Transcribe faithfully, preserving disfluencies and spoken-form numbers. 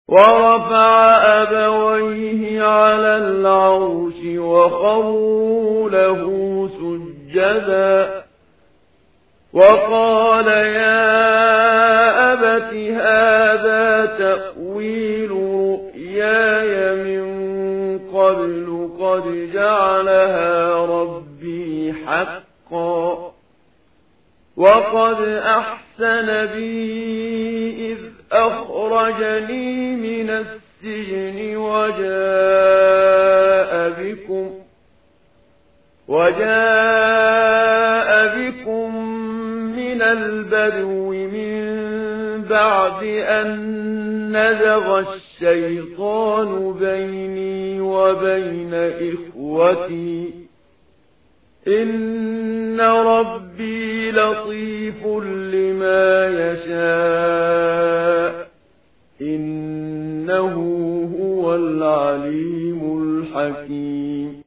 ورفع أبويه على العرش وخروا له سجدا وقال يا أبت هذا تأويل رؤياي من قبل قد جعلها ربي حقا وقد أحسن بي إذ أخرجني من السجن وجاء بكم وجاء بكم من البدو من بعد أن نزغ الشيطان بيني وبين إخوتي إن ربي لطيف لما يشاء إنه هو العليم الحكيم.